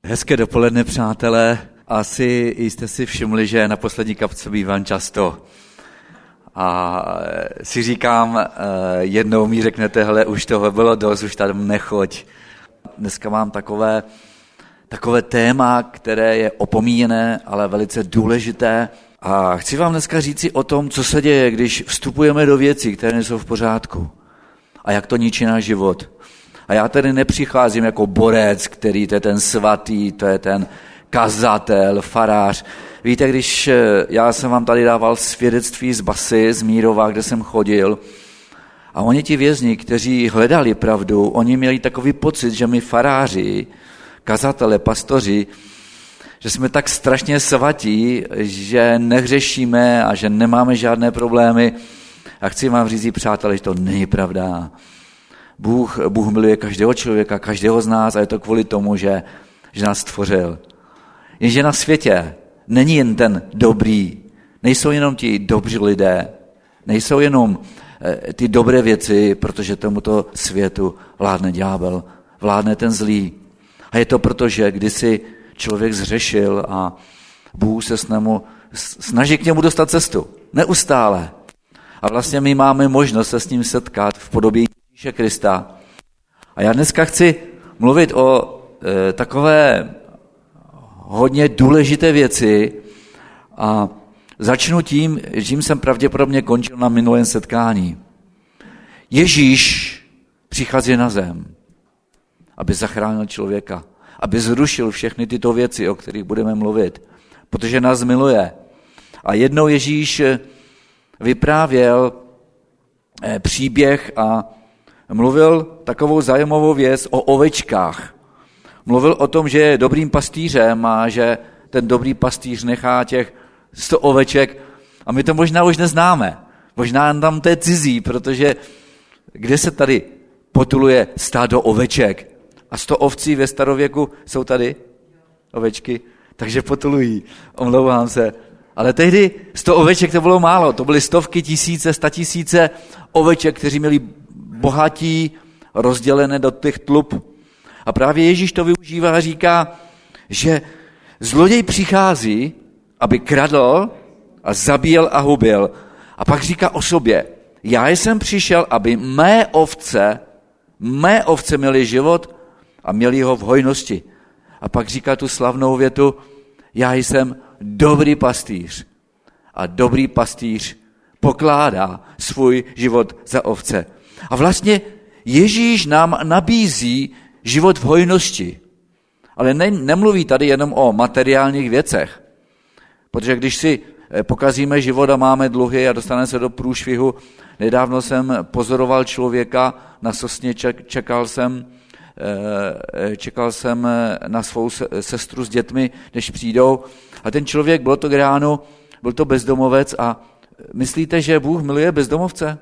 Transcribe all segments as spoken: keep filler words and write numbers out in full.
Hezké dopoledne, přátelé. Asi jste si všimli, že na poslední kapce bývám často. A si říkám, jednou mi řeknete, hele, už toho bylo dost, už tam nechoď. Dneska mám takové, takové téma, které je opomíjené, ale velice důležité. A chci vám dneska říci o tom, co se děje, když vstupujeme do věcí, které nejsou v pořádku. A jak to ničí náš život. A já tedy nepřicházím jako borec, který to je ten svatý, to je ten kazatel, farář. Víte, když já jsem vám tady dával svědectví z Basy, z Mírova, kde jsem chodil, a oni ti vězni, kteří hledali pravdu, oni měli takový pocit, že my faráři, kazatele, pastoři, že jsme tak strašně svatí, že nehřešíme a že nemáme žádné problémy. A chci vám říct, přátelé, že to není pravda. Bůh, Bůh miluje každého člověka, každého z nás a je to kvůli tomu, že, že nás stvořil. Jenže na světě není jen ten dobrý, nejsou jenom ti dobří lidé, nejsou jenom ty dobré věci, protože tomuto světu vládne ďábel, vládne ten zlý. A je to proto, že kdysi člověk zřešil a Bůh se s němu, snaží k němu dostat cestu. Neustále. A vlastně my máme možnost se s ním setkat v podobě Ježíše Krista. A já dneska chci mluvit o e, takové hodně důležité věci a začnu tím, čím jsem pravděpodobně končil na minulém setkání. Ježíš přichází na zem, aby zachránil člověka, aby zrušil všechny tyto věci, o kterých budeme mluvit, protože nás miluje. A jednou Ježíš vyprávěl příběh a mluvil takovou zajímavou věc o ovečkách. Mluvil o tom, že je dobrým pastýřem a že ten dobrý pastýř nechá těch sto oveček a my to možná už neznáme. Možná tam to je cizí, protože kde se tady potuluje stádo oveček? A sto ovcí ve starověku jsou tady ovečky, takže potulují. Omlouvám se. Ale tehdy sto oveček to bylo málo, to byly stovky, tisíce, statisíce oveček, kteří měli bohatí rozdělené do těch tlup. A právě Ježíš to využívá a říká, že zloděj přichází, aby kradl a zabíjel a hubil. A pak říká o sobě, já jsem přišel, aby mé ovce, mé ovce měly život a měli ho v hojnosti. A pak říká tu slavnou větu, já jsem dobrý pastýř. A dobrý pastýř pokládá svůj život za ovce. A vlastně Ježíš nám nabízí život v hojnosti. Ale ne, nemluví tady jenom o materiálních věcech. Protože když si pokazíme život a máme dluhy a dostaneme se do průšvihu, nedávno jsem pozoroval člověka na Sosně, čekal jsem, čekal jsem na svou sestru s dětmi, než přijdou. A ten člověk, bylo to ráno, byl to bezdomovec a myslíte, že Bůh miluje bezdomovce?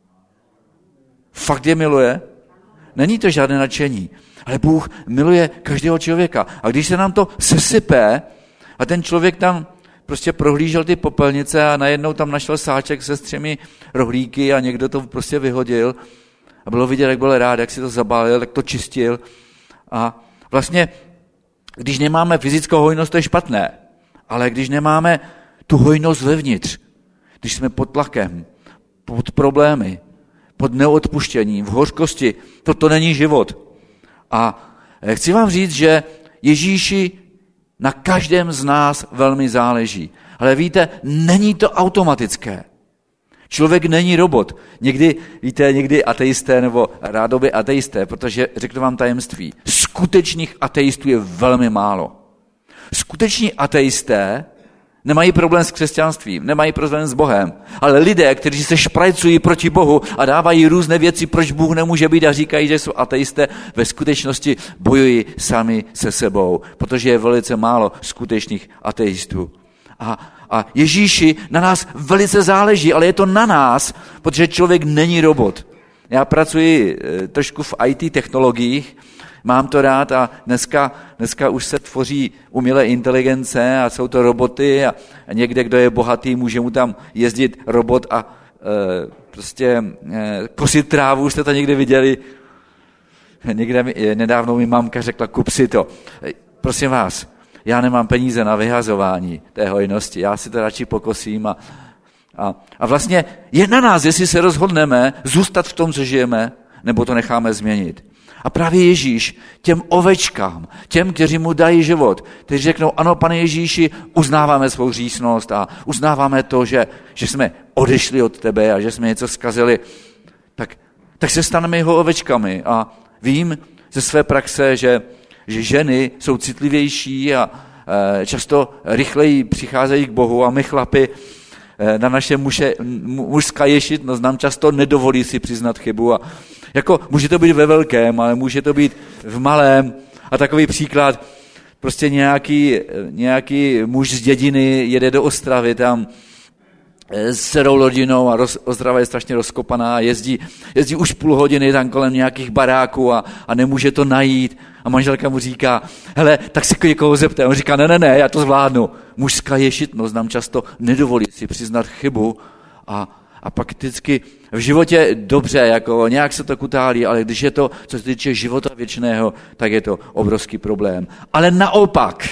Fakt je miluje? Není to žádné nadšení. Ale Bůh miluje každého člověka. A když se nám to sesype a ten člověk tam prostě prohlížel ty popelnice a najednou tam našel sáček se s třemi rohlíky a někdo to prostě vyhodil a bylo vidět, jak byl rád, jak si to zabálil, jak to čistil. A vlastně, když nemáme fyzickou hojnost, to je špatné. Ale když nemáme tu hojnost vevnitř, když jsme pod tlakem, pod problémy, pod neodpuštěním, v hořkosti, toto není život. A chci vám říct, že Ježíši na každém z nás velmi záleží. Ale víte, není to automatické. Člověk není robot. Někdy, víte, někdy ateisté nebo rádoby ateisté, protože řeknu vám tajemství, skutečných ateistů je velmi málo. Skuteční ateisté nemají problém s křesťanstvím, nemají problém s Bohem, ale lidé, kteří se šprajcují proti Bohu a dávají různé věci, proč Bůh nemůže být a říkají, že jsou ateisté, ve skutečnosti bojují sami se sebou, protože je velice málo skutečných ateistů. A, a Ježíši na nás velice záleží, ale je to na nás, protože člověk není robot. Já pracuji trošku v í té technologiích, mám to rád a dneska, dneska už se tvoří umělé inteligence a jsou to roboty a, a někde, kdo je bohatý, může mu tam jezdit robot a e, prostě e, kosit trávu, jste to někde viděli? Někde mi, nedávno mi mamka řekla, kup si to. prosím vás, já nemám peníze na vyhazování té hojnosti, já si to radši pokosím a, a, a vlastně je na nás, jestli se rozhodneme zůstat v tom, co žijeme, nebo to necháme změnit. A právě Ježíš těm ovečkám, těm, kteří mu dají život, kteří řeknou, ano, Pane Ježíši, uznáváme svou hříšnost a uznáváme to, že, že jsme odešli od tebe a že jsme něco zkazili, tak, tak se staneme jeho ovečkami. A vím ze své praxe, že, že ženy jsou citlivější a e, často rychleji přicházejí k Bohu a my chlapi e, na naše muže, mužská ješitnost nám často nedovolí si přiznat chybu a jako může to být ve velkém, ale může to být v malém. A takový příklad, prostě nějaký, nějaký muž z dědiny jede do Ostravy tam s dcerou rodinou a roz, Ostrava je strašně rozkopaná, jezdí, jezdí už půl hodiny tam kolem nějakých baráků a, a nemůže to najít. A manželka mu říká, hele, tak se někoho zeptej. On říká, ne, ne, ne, já to zvládnu. Mužská ješitnost nám často nedovolí si přiznat chybu a A pak vždycky v životě dobře, jako nějak se to kutálí, ale když je to, co se týče života věčného, tak je to obrovský problém. Ale naopak,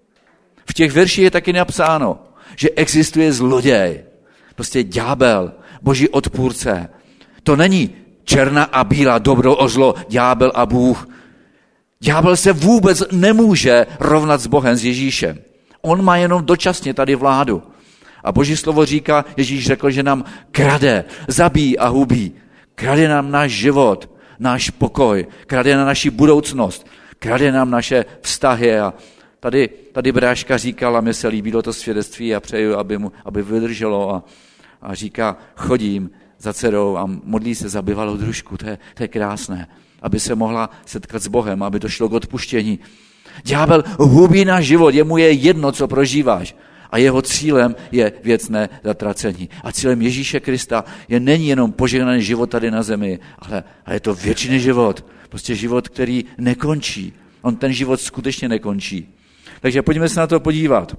v těch verších je taky napsáno, že existuje zloděj, prostě ďábel, boží odpůrce. To není černá a bílá, dobro a zlo, ďábel a Bůh. Ďábel se vůbec nemůže rovnat s Bohem, s Ježíšem. On má jenom dočasně tady vládu. A Boží slovo říká, Ježíš řekl, že nám krade, zabíjí a hubí. Krade nám náš život, náš pokoj, krade nám naši budoucnost, krade nám naše vztahy. A tady, tady bráška říkala, mně se líbilo to svědectví a přeju, aby, mu, aby vydrželo. A, a říká, chodím za dcerou a modlí se za bývalou družku, to je, to je krásné, aby se mohla setkat s Bohem, aby došlo k odpuštění. Ďábel hubí náš život, jemu je jedno, co prožíváš. A jeho cílem je věcné zatracení. A cílem Ježíše Krista je není jenom požehnaný život tady na zemi, ale, ale je to věčný život. Prostě život, který nekončí. On ten život skutečně nekončí. Takže pojďme se na to podívat.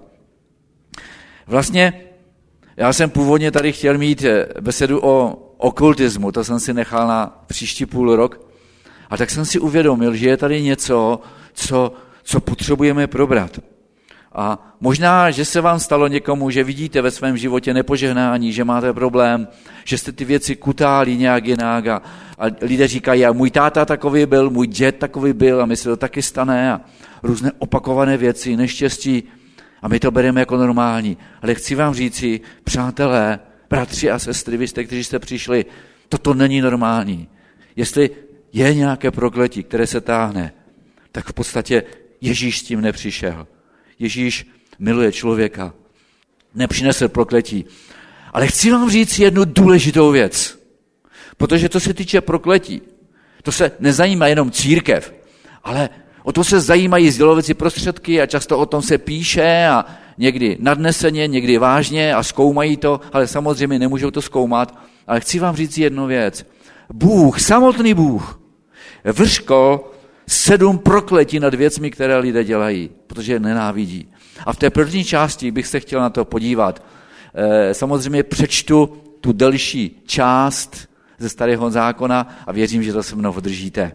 Vlastně já jsem původně tady chtěl mít besedu o okultismu, to jsem si nechal na příští půl rok. A tak jsem si uvědomil, že je tady něco, co, co potřebujeme probrat. A možná, že se vám stalo někomu, že vidíte ve svém životě nepožehnání, že máte problém, že jste ty věci kutálí nějak jinak a, a lidé říkají, a můj táta takový byl, můj děd takový byl a my se to taky stane a různé opakované věci, neštěstí a my to bereme jako normální. Ale chci vám říci, přátelé, bratři a sestry, vy jste, kteří jste přišli, toto není normální. Jestli je nějaké prokletí, které se táhne, tak v podstatě Ježíš s tím nepřišel. Ježíš miluje člověka, nepřinesl prokletí. Ale chci vám říct jednu důležitou věc, protože to se týče prokletí. To se nezajímá jenom církev, ale o to se zajímají sdělovací prostředky a často o tom se píše a někdy nadneseně, někdy vážně a zkoumají to, ale samozřejmě nemůžou to zkoumat. Ale chci vám říct jednu věc. Bůh, samotný Bůh, vrškol sedm prokletí nad věcmi, které lidé dělají, protože je nenávidí. A v té první části bych se chtěl na to podívat. Samozřejmě přečtu tu delší část ze Starého zákona a věřím, že to se mnou vydržíte.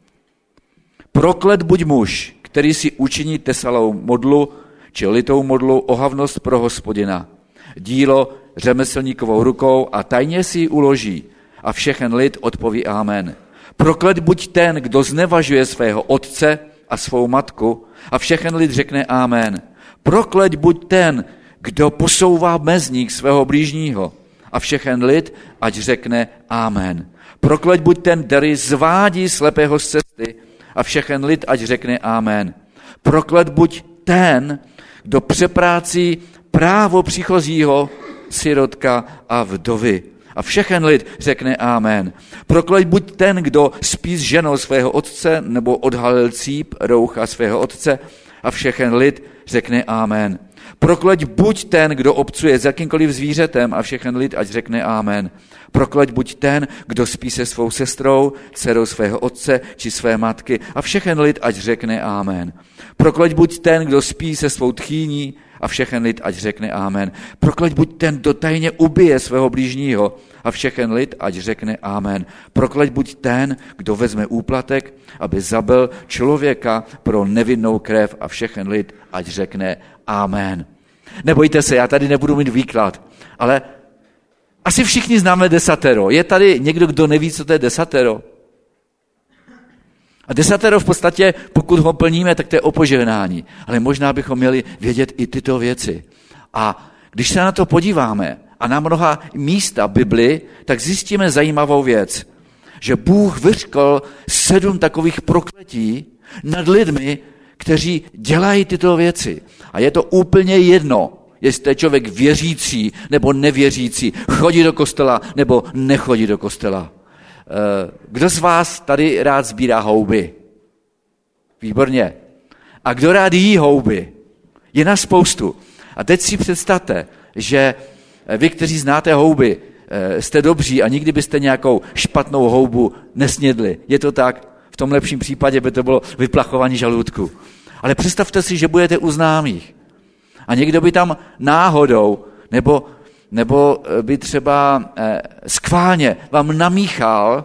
Proklet buď muž, který si učiní tesalou modlu, či litou modlu ohavnost pro Hospodina. Dílo řemeslníkovou rukou a tajně si ji uloží a všechen lid odpoví amen. Proklet buď ten, kdo znevažuje svého otce a svou matku a všechen lid řekne amen. Proklet buď ten, kdo posouvá mezník svého blížního a všechen lid ať řekne amen. Proklet buď ten, který zvádí slepého z cesty a všechen lid ať řekne amen. Proklet buď ten, kdo přeprácí právo příchozího, sirotka a vdovy. A všechen lid řekne amen. Prokleť buď ten, kdo spí s ženou svého otce, nebo odhalil cíp roucha svého otce, a všechen lid řekne amen. Prokleť buď ten, kdo obcuje s jakýmkoliv zvířetem, a všechen lid ať řekne amen. Prokleť buď ten, kdo spí se svou sestrou, dcerou svého otce či své matky, a všechen lid ať řekne amen. Prokleť buď ten, kdo spí se svou tchýní, a a všechen lid ať řekne amen. Prokleď buď ten, kdo tajně ubije svého blížního a všechen lid ať řekne amen. Prokleď buď ten, kdo vezme úplatek, aby zabil člověka pro nevinnou krev a všechen lid ať řekne amen. Nebojte se, já tady nebudu mít výklad, ale asi všichni známe desatero. Je tady někdo, kdo neví, co to je desatero? A desatero v podstatě, pokud ho plníme, tak to je o požehnání. Ale možná bychom měli vědět i tyto věci. A když se na to podíváme a na mnoha místa Bibli, tak zjistíme zajímavou věc, že Bůh vyřkl sedm takových prokletí nad lidmi, kteří dělají tyto věci. A je to úplně jedno, jestli je člověk věřící nebo nevěřící, chodí do kostela nebo nechodí do kostela. Kdo z vás tady rád sbírá houby? Výborně. A kdo rád jí houby? Je na spoustu. A teď si představte, že vy, kteří znáte houby, jste dobří a nikdy byste nějakou špatnou houbu nesnědli. Je to tak? V tom lepším případě by to bylo vyplachování žaludku. Ale představte si, že budete u známých. A někdo by tam náhodou, nebo, nebo by třeba eh, skválně vám namíchal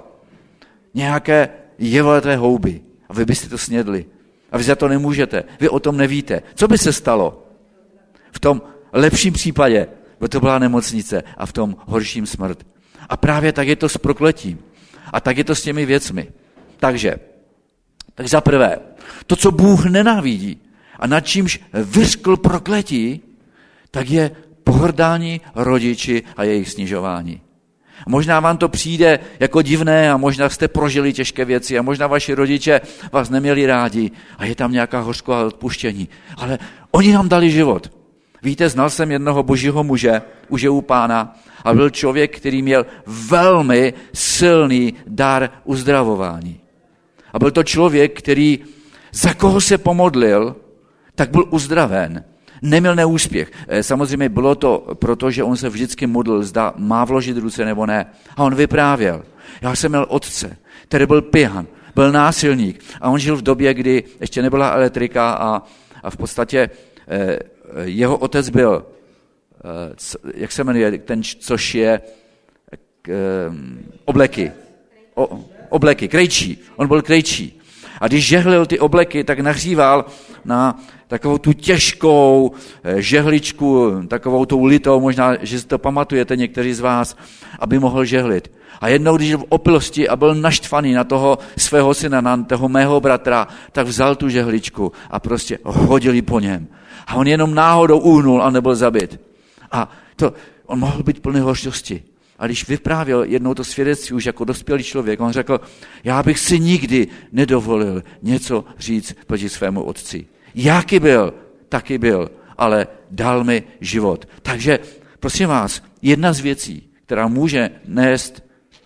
nějaké jevoleté houby. A vy byste to snědli. A vy za to nemůžete. Vy o tom nevíte. Co by se stalo? V tom lepším případě by to byla nemocnice a v tom horším smrt. A právě tak je to s prokletím. A tak je to s těmi věcmi. Takže, tak za prvé, to, co Bůh nenávidí a nad čímž vyřkl prokletí, tak je pohrdání rodiči a jejich snižování. A možná vám to přijde jako divné a možná jste prožili těžké věci a možná vaši rodiče vás neměli rádi a je tam nějaká hořkost odpuštění. Ale oni nám dali život. Víte, znal jsem jednoho božího muže, už je u Pána, a byl člověk, který měl velmi silný dar uzdravování. A byl to člověk, který za koho se pomodlil, tak byl uzdraven. Neměl neúspěch. Samozřejmě bylo to proto, že on se vždycky modlil, zda má vložit ruce nebo ne. A on vyprávěl. Já jsem měl otce, který byl pijan, byl násilník. A on žil v době, kdy ještě nebyla elektrika a, a v podstatě eh, jeho otec byl, eh, co, jak se jmenuje, ten, co šije eh, obleky. O, obleky, krejčí. On byl krejčí. A když žehlil ty obleky, tak nahříval na takovou tu těžkou žehličku, takovou tou litou, možná, že si to pamatujete někteří z vás, aby mohl žehlit. A jednou, když v opilosti a byl naštvaný na toho svého syna, na toho mého bratra, tak vzal tu žehličku a prostě hodili po něm. A on jenom náhodou uhnul a nebyl zabit. A to, on mohl být plný hořkosti. A když vyprávěl jednou to svědectví už jako dospělý člověk, on řekl, já bych si nikdy nedovolil něco říct proti svému otci. Jaký byl, taky byl, ale dal mi život. Takže, prosím vás, jedna z věcí, která může nést,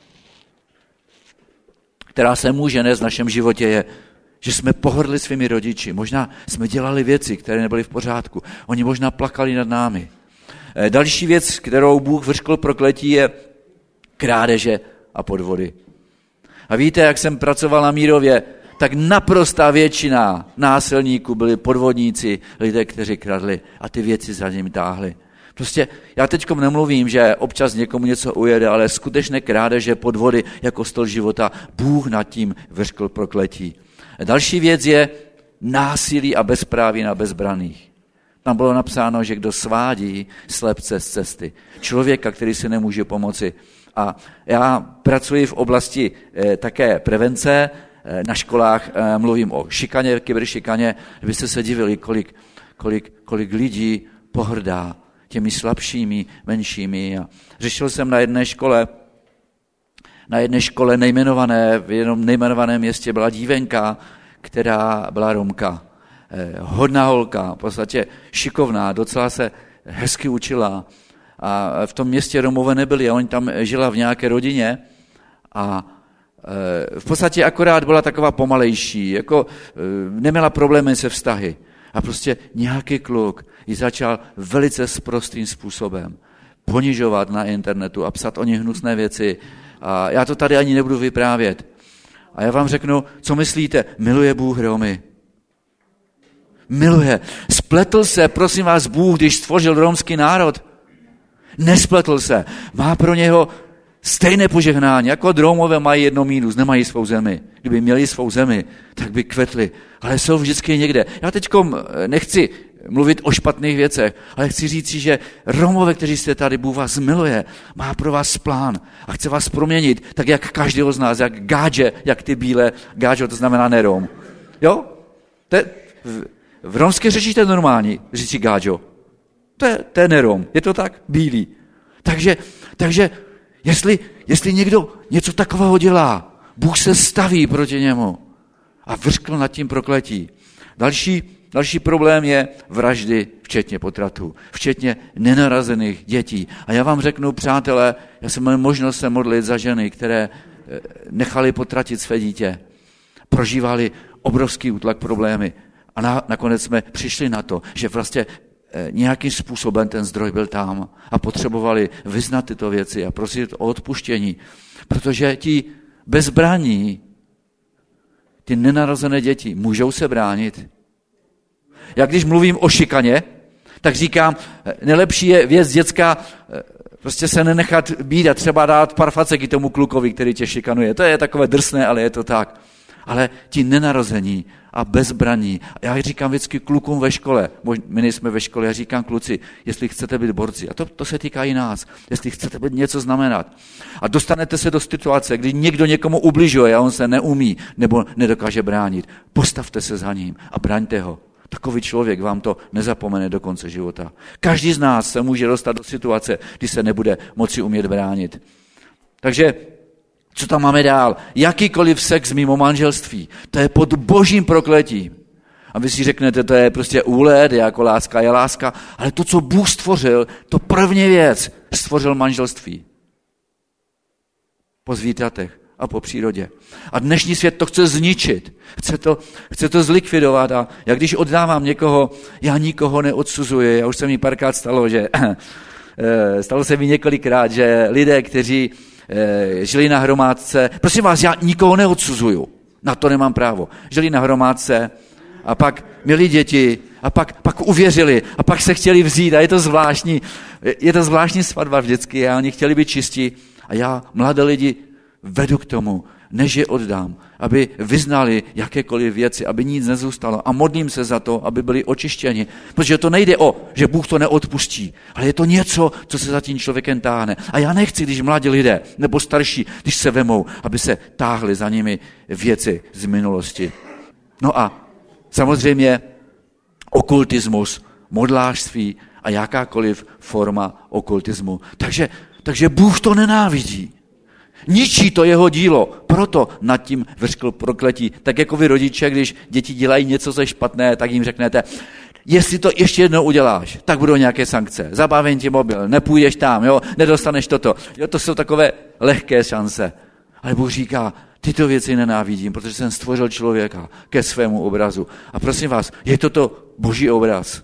která se může nést v našem životě, je, že jsme pohrdli svými rodiči. Možná jsme dělali věci, které nebyly v pořádku. Oni možná plakali nad námi. Další věc, kterou Bůh vyřkl prokletí, je krádeže a podvody. A víte, jak jsem pracoval na Mírově, tak naprostá většina násilníků byli podvodníci, lidé, kteří kradli a ty věci za nimi táhli. Prostě já teďkom nemluvím, že občas někomu něco ujede, ale skutečné krádeže, podvody jako styl života, Bůh nad tím vyřkl prokletí. Další věc je násilí a bezpráví na bezbraných. Tam bylo napsáno, že kdo svádí slepce z cesty. Člověka, který si nemůže pomoci. A já pracuji v oblasti eh, také prevence. Eh, na školách eh, mluvím o šikaně, kyberšikaně. Byste se divili, kolik, kolik, kolik lidí pohrdá těmi slabšími, menšími. A řešil jsem na jedné škole, na jedné škole nejmenované, v jednom nejmenovaném městě byla dívenka, která byla Romka. Hodná holka, v podstatě šikovná, docela se hezky učila a v tom městě Romové nebyli a oni tam žila v nějaké rodině a v podstatě akorát byla taková pomalejší, jako neměla problémy se vztahy a prostě nějaký kluk ji začal velice sprostým způsobem ponižovat na internetu a psat o ně hnusné věci a já to tady ani nebudu vyprávět. A já vám řeknu, co myslíte, miluje Bůh Romy? Miluje. Spletl se, prosím vás, Bůh, když stvořil romský národ. Nespletl se. Má pro něho stejné požehnání, jako Romové mají jedno mínus, nemají svou zemi. Kdyby měli svou zemi, tak by kvetli. Ale jsou vždycky někde. Já teďkom nechci mluvit o špatných věcech, ale chci říct si, že Romové, kteří jste tady, Bůh vás miluje, má pro vás plán a chce vás proměnit, tak jak každého z nás, jak gádže, jak ty bílé, gádžo, to znamená nerom. Jo? To je, v, v romské řeči to je normální, říci gádžo. To je, to je nerom, je to tak? Bílý. Takže, takže jestli, jestli někdo něco takového dělá, Bůh se staví proti němu a vrškl nad tím prokletí. Další, další problém je vraždy, včetně potratů, včetně nenarazených dětí. A já vám řeknu, přátelé, já jsem měl možnost se modlit za ženy, které nechali potratit své dítě. Prožívali obrovský útlak problémy. A na, nakonec jsme přišli na to, že vlastně nějakým způsobem ten zdroj byl tam a potřebovali vyznat tyto věci a prosit o odpuštění. Protože ti bezbraní, ty nenarozené děti, můžou se bránit. Já když mluvím o šikaně, tak říkám, nejlepší je věc dětská, prostě se nenechat být a třeba dát pár faceky tomu klukovi, který tě šikanuje. To je takové drsné, ale je to tak. Ale ti nenarození a bezbraní. Já říkám vždycky klukům ve škole, my nejsme ve škole, já říkám kluci, jestli chcete být borci, a to, to se týká i nás, jestli chcete být něco znamenat. A dostanete se do situace, kdy někdo někomu ubližuje a on se neumí nebo nedokáže bránit. Postavte se za ním a braňte ho. Takový člověk vám to nezapomene do konce života. Každý z nás se může dostat do situace, kdy se nebude moci umět bránit. Takže co tam máme dál? Jakýkoliv sex mimo manželství. To je pod božím prokletím. A vy si řeknete, to je prostě úlet, jako láska je láska. Ale to, co Bůh stvořil, to první věc, stvořil manželství. Po zvířatech a po přírodě. A dnešní svět to chce zničit. Chce to, chce to zlikvidovat. A já když oddávám někoho, já nikoho neodsuzuji. Já už se mi párkrát stalo, že stalo se mi několikrát, že lidé, kteří žili na hromádce, prosím vás, já nikoho neodsuzuju, na to nemám právo. Žili na hromádce a pak měli děti a pak, pak uvěřili a pak se chtěli vzít a je to zvláštní, je to zvláštní svatba vždycky a oni chtěli být čistí a já mladé lidi vedu k tomu, než je oddám, aby vyznali jakékoliv věci, aby nic nezůstalo a modlím se za to, aby byli očištěni, protože to nejde o, že Bůh to neodpustí, ale je to něco, co se za tím člověkem táhne. A já nechci, když mladí lidé nebo starší, když se vemou, aby se táhly za nimi věci z minulosti. No a samozřejmě okultismus, modlářství a jakákoliv forma okultismu. Takže, takže Bůh to nenávidí. Ničí to jeho dílo, proto nad tím vrškl prokletí. Tak jako vy rodiče, když děti dělají něco, co je špatné, tak jim řeknete, jestli to ještě jednou uděláš, tak budou nějaké sankce. Zabavím ti mobil, nepůjdeš tam, jo, nedostaneš toto. Jo, to jsou takové lehké šance. Ale Bůh říká, tyto věci nenávidím, protože jsem stvořil člověka ke svému obrazu. A prosím vás, je toto boží obraz?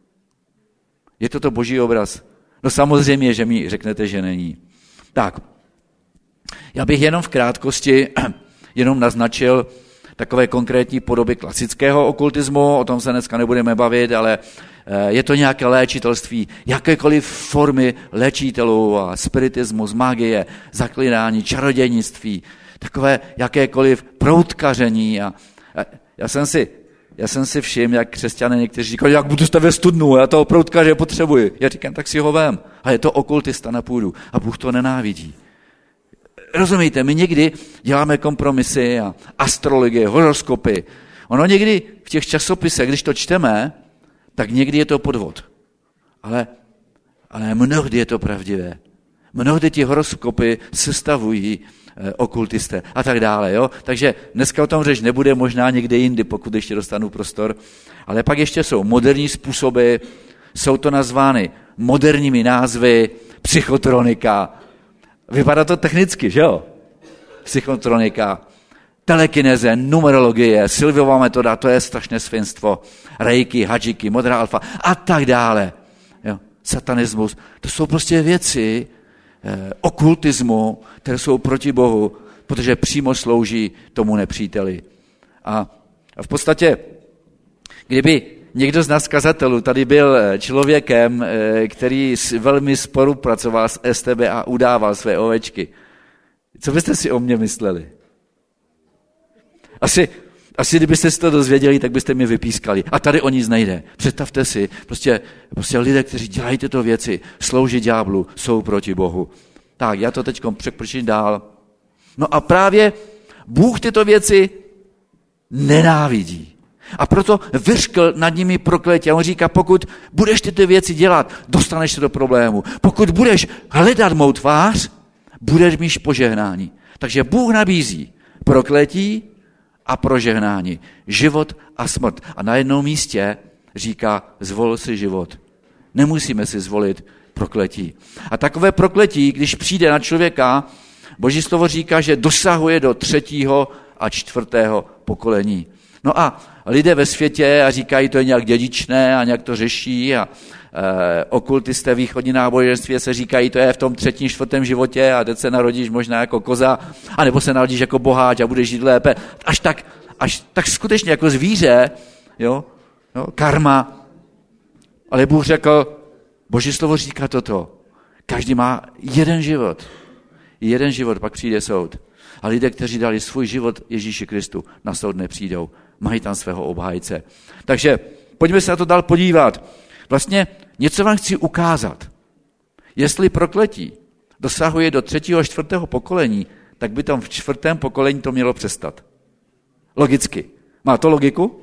Je toto boží obraz? No samozřejmě, že mi řeknete, že není. Tak, já bych jenom v krátkosti jenom naznačil takové konkrétní podoby klasického okultismu, o tom se dneska nebudeme bavit, ale je to nějaké léčitelství, jakékoliv formy léčitelů a spiritismus, magie, zaklínání, čarodějnictví, takové jakékoliv proutkaření. A já jsem si, já jsem si všiml, jak křesťané někteří říkají, jak budu stavět studnu, já toho proutkaře potřebuji. Já říkám, tak si ho vem. A je to okultista na půdu a Bůh to nenávidí. Rozumíte, my někdy děláme kompromisy a astrologie, horoskopy. Ono někdy v těch časopisech, když to čteme, tak někdy je to podvod. Ale, ale mnohdy je to pravdivé. Mnohdy ti horoskopy sestavují eh, okultisté a tak dále. Jo? Takže dneska o tom řeč nebude, možná někde jindy, pokud ještě dostanu prostor. Ale pak ještě jsou moderní způsoby, jsou to nazvány moderními názvy, psychotronika. Vypadá to technicky, že jo? Psychotronika, telekineze, numerologie, Silviova metoda, to je strašné svinstvo, reiki, hadžiky, modrá alfa a tak dále. Jo? Satanismus, to jsou prostě věci eh, okultismu, které jsou proti Bohu, protože přímo slouží tomu nepříteli. A, a v podstatě, kdyby někdo z nás kazatelů tady byl člověkem, který velmi spolupracoval s S T B a udával své ovečky. Co byste si o mně mysleli? Asi, asi kdybyste si to dozvěděli, tak byste mě vypískali. A tady o nic nejde. Představte si, prostě, prostě lidé, kteří dělají tyto věci, slouží ďáblu, jsou proti Bohu. Tak, já to teď překročím dál. No a právě Bůh tyto věci nenávidí. A proto vyřkl nad nimi prokletí. A on říká, pokud budeš tyto věci dělat, dostaneš se do problému. Pokud budeš hledat mou tvář, budeš mít požehnání. Takže Bůh nabízí prokletí a požehnání. Život a smrt. A na jednom místě říká, zvol si život. Nemusíme si zvolit prokletí. A takové prokletí, když přijde na člověka, Boží slovo říká, že dosahuje do třetího a čtvrtého pokolení. No a lidé ve světě a říkají, to je nějak dědičné a nějak to řeší a e, okultisté východní náboženství se říkají, to je v tom třetím, čtvrtém životě a teď se narodíš možná jako koza, anebo se narodíš jako boháč a budeš žít lépe. Až tak, až tak skutečně jako zvíře, jo, jo, karma. Ale Bůh řekl, Boží slovo říká toto, každý má jeden život. Jeden život, pak přijde soud. A lidé, kteří dali svůj život Ježíši Kristu, na soud nepřijdou. Mají tam svého obhájce. Takže pojďme se na to dál podívat. Vlastně něco vám chci ukázat. Jestli prokletí dosahuje do třetího a čtvrtého pokolení, tak by tam v čtvrtém pokolení to mělo přestat. Logicky. Má to logiku?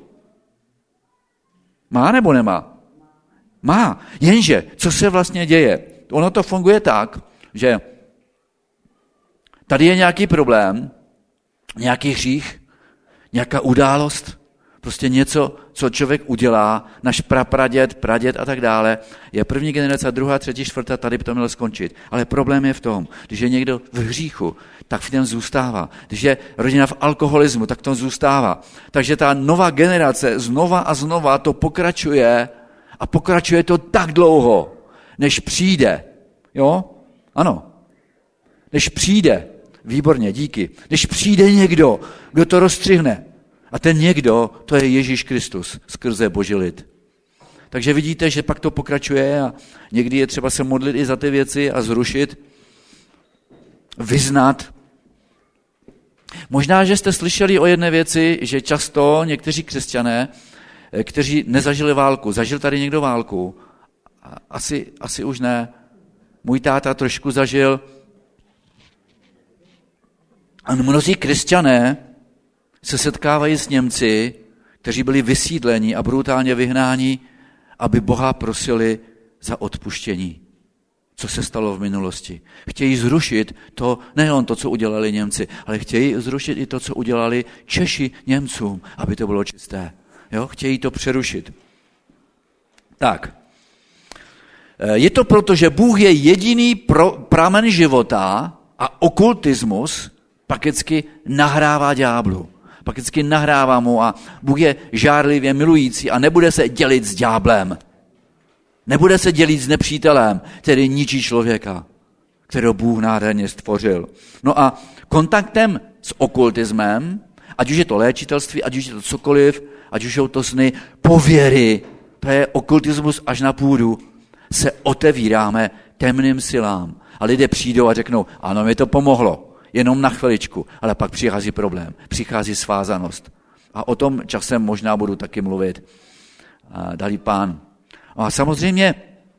Má nebo nemá? Má. Jenže, co se vlastně děje? Ono to funguje tak, že tady je nějaký problém, nějaký hřích, nějaká událost, prostě něco, co člověk udělá, náš prapraděd, praděd a tak dále, je první generace, druhá, třetí, čtvrtá, tady by to mělo skončit. Ale problém je v tom, když je někdo v hříchu, tak v tom zůstává. Když je rodina v alkoholismu, tak v tom zůstává. Takže ta nová generace znova a znova to pokračuje a pokračuje to tak dlouho, než přijde. Jo? Ano. Než přijde. Výborně, díky. Když přijde někdo, kdo to rozstřihne. A ten někdo, to je Ježíš Kristus skrze Boží lid. Takže vidíte, že pak to pokračuje a někdy je třeba se modlit i za ty věci a zrušit, vyznat. Možná, že jste slyšeli o jedné věci, že často někteří křesťané, kteří nezažili válku, zažil tady někdo válku? Asi, asi už ne. Můj táta trošku zažil. A mnozí křesťané se setkávají s Němci, kteří byli vysídleni a brutálně vyhnáni, aby Boha prosili za odpuštění. Co se stalo v minulosti. Chtějí zrušit to, nejen to, co udělali Němci, ale chtějí zrušit i to, co udělali Češi Němcům, aby to bylo čisté. Jo? Chtějí to přerušit. Tak. Je to proto, že Bůh je jediný pro, pramen života a okultismus pakecky nahrává ďáblu. Pakecky nahrává mu a Bůh je žárlivě milující a nebude se dělit s ďáblem. Nebude se dělit s nepřítelem, který ničí člověka, kterého Bůh nádherně stvořil. No a kontaktem s okultismem, ať už je to léčitelství, ať už je to cokoliv, ať už jsou to sny, pověry, to je okultismus až na půdu, se otevíráme temným silám. A lidé přijdou a řeknou, ano, mi to pomohlo. Jenom na chviličku, ale pak přichází problém, přichází svázanost. A o tom časem možná budu taky mluvit. Dali Pán. A samozřejmě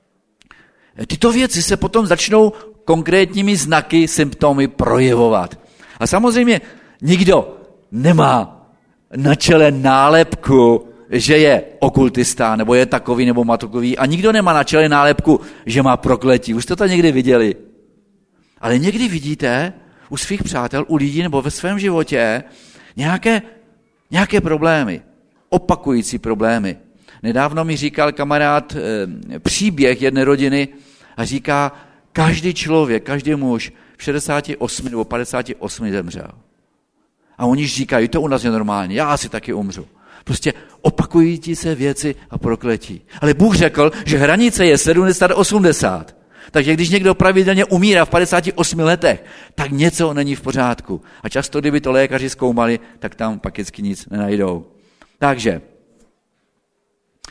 tyto věci se potom začnou konkrétními znaky, symptomy projevovat. A samozřejmě nikdo nemá na čele nálepku, že je okultista, nebo je takový, nebo má takový. A nikdo nemá na čele nálepku, že má prokletí. Už jste to někdy viděli. Ale někdy vidíte u svých přátel, u lidí nebo ve svém životě nějaké, nějaké problémy, opakující problémy. Nedávno mi říkal kamarád e, příběh jedné rodiny a říká, každý člověk, každý muž v šedesáti osmi nebo padesáti osmi zemřel. A oni říkají, to u nás je normální, já asi taky umřu. Prostě opakující se věci a prokletí. Ale Bůh řekl, že hranice je sedmdesát osmdesát. Takže když někdo pravidelně umírá v padesáti osmi letech, tak něco není v pořádku. A často, kdyby to lékaři zkoumali, tak tam pakecky nic nenajdou. Takže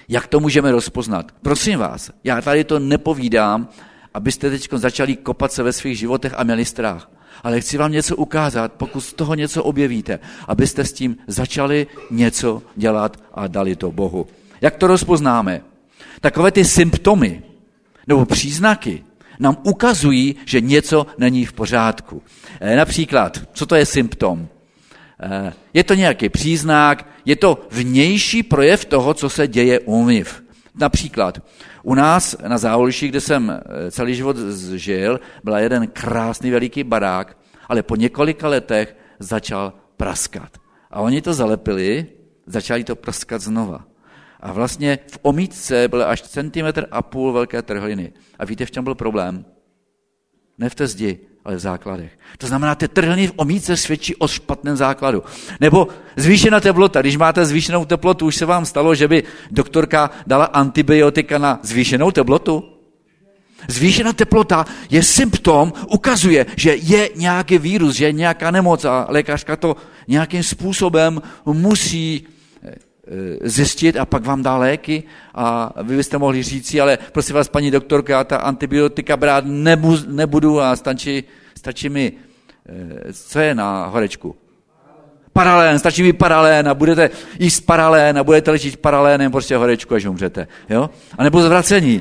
Jak to můžeme rozpoznat? Prosím vás, já tady to nepovídám, abyste teď začali kopat se ve svých životech a měli strach. Ale chci vám něco ukázat, pokud z toho něco objevíte, abyste s tím začali něco dělat a dali to Bohu. Jak to rozpoznáme? Takové ty symptomy nebo příznaky nám ukazují, že něco není v pořádku. E, například, co to je symptom? E, je to nějaký příznak, je to vnější projev toho, co se děje uvnitř. Například u nás na Záholši, kde jsem celý život žil, byl jeden krásný veliký barák, ale po několika letech začal praskat. A oni to zalepili, začali to praskat znova. A vlastně v omítce byly až centimetr a půl velké trhliny. A víte, v čem byl problém? Ne v té zdi, ale v základech. To znamená, ty trhliny v omítce svědčí o špatném základu. Nebo zvýšená teplota. Když máte zvýšenou teplotu, už se vám stalo, že by doktorka dala antibiotika na zvýšenou teplotu? Zvýšená teplota je symptom, ukazuje, že je nějaký vírus, že je nějaká nemoc a lékařka to nějakým způsobem musí zjistit a pak vám dá léky a vy byste mohli říci, ale prosím vás, paní doktorko, já ta antibiotika brát nebu, nebudu a stačí, stačí mi, co je na horečku? Paralén, stačí mi paralén a budete jíst paralén a budete léčit paralénem prostě horečku, až umřete. Jo? A nebo zvracení.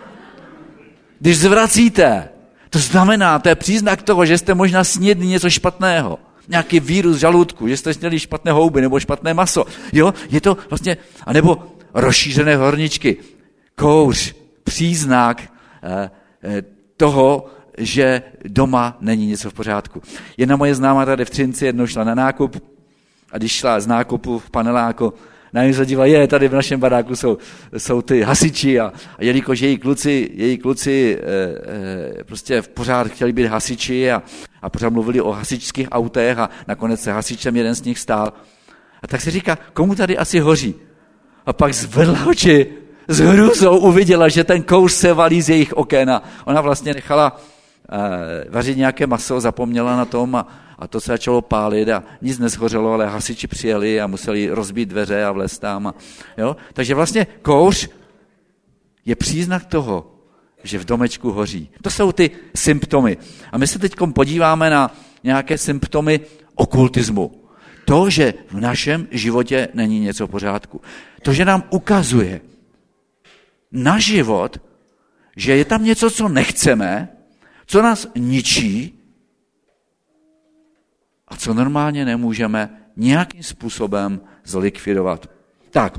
Když zvracíte, to znamená, to je příznak toho, že jste možná snědli něco špatného. Nějaký vírus žaludku, že jste snědli špatné houby nebo špatné maso. Jo, je to vlastně, anebo rozšířené horničky. Kouř, příznak eh, eh, toho, že doma není něco v pořádku. Jedna moje známá tady v Třinci jednou šla na nákup a když šla z nákupu v paneláku, na ní zadívala, je, tady v našem baráku jsou, jsou ty hasiči a, a jelikož její kluci, její kluci e, e, prostě v pořád chtěli být hasiči a, a pořád mluvili o hasičských autech a nakonec se hasičem jeden z nich stál. A tak se říká, komu tady asi hoří? A pak zvedla oči, s hrůzou uviděla, že ten kouř se valí z jejich oken a ona vlastně nechala e, vařit nějaké maso, zapomněla na tom a A to se začalo pálit a nic neshořelo, ale hasiči přijeli a museli rozbít dveře a vlézt tam. A, jo? Takže vlastně kouř je příznak toho, že v domečku hoří. To jsou ty symptomy. A my se teď podíváme na nějaké symptomy okultismu. To, že v našem životě není něco v pořádku. To, že nám ukazuje na život, že je tam něco, co nechceme, co nás ničí, a co normálně nemůžeme nějakým způsobem zlikvidovat. Tak,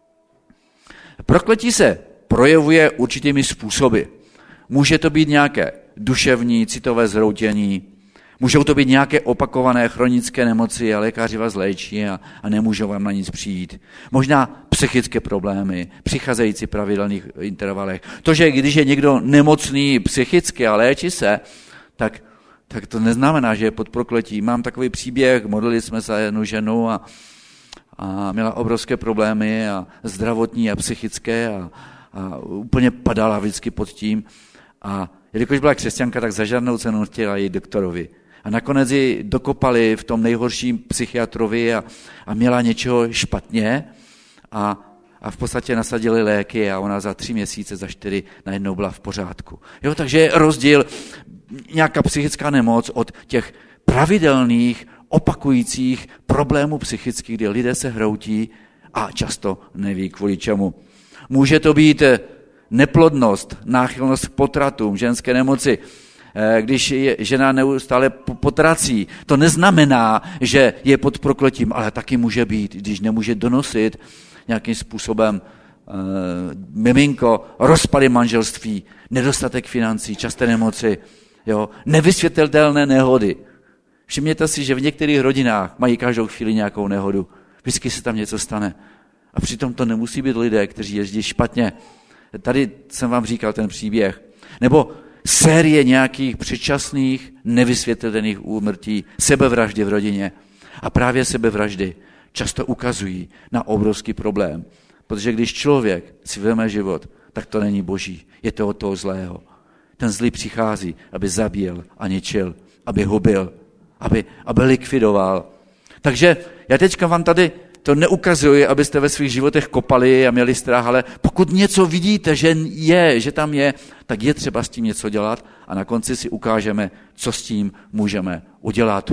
prokletí se projevuje určitými způsoby. Může to být nějaké duševní, citové zhroutění, můžou to být nějaké opakované chronické nemoci a lékaři vás léčí a, a nemůžou vám na nic přijít. Možná psychické problémy, přicházející pravidelných intervalech. To, že když je někdo nemocný psychicky a léčí se, tak tak to neznamená, že je pod prokletím. Mám takový příběh, modlili jsme se jednu ženu a, a měla obrovské problémy a zdravotní a psychické a, a úplně padala vždycky pod tím. A jelikož byla křesťanka, tak za žádnou cenu chtěla jít doktorovi. A nakonec ji dokopali v tom nejhorším psychiatrovi a, a měla něčeho špatně a, a v podstatě nasadili léky a ona za tři měsíce, za čtyři najednou byla v pořádku. Jo, takže rozdíl nějaká psychická nemoc od těch pravidelných, opakujících problémů psychických, kdy lidé se hroutí a často neví kvůli čemu. Může to být neplodnost, náchylnost k potratům, ženské nemoci. Když je žena neustále potrací, to neznamená, že je pod prokletím, ale taky může být, když nemůže donosit nějakým způsobem uh, miminko, rozpady manželství, nedostatek financí, časté nemoci, jo, nevysvětlitelné nehody. Všimněte si, že v některých rodinách mají každou chvíli nějakou nehodu. Vždycky se tam něco stane. A přitom to nemusí být lidé, kteří jezdí špatně. Tady jsem vám říkal ten příběh. Nebo série nějakých předčasných, nevysvětlitelných úmrtí, sebevraždy v rodině. A právě sebevraždy často ukazují na obrovský problém. Protože když člověk si vezme život, tak to není boží. Je to od toho zlého. Ten zlý přichází, aby zabíjel a ničil, aby hubil, aby, aby likvidoval. Takže já teďka vám tady to neukazuje, abyste ve svých životech kopali a měli strach, ale pokud něco vidíte, že je, že tam je, tak je třeba s tím něco dělat a na konci si ukážeme, co s tím můžeme udělat.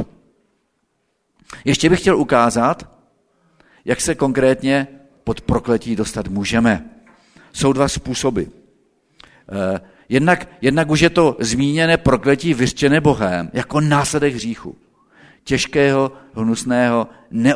Ještě bych chtěl ukázat, jak se konkrétně pod prokletí dostat můžeme. Jsou dva způsoby. Jednak, jednak už je to zmíněné prokletí vyřčené Bohem jako následek hříchu. Těžkého, hnusného,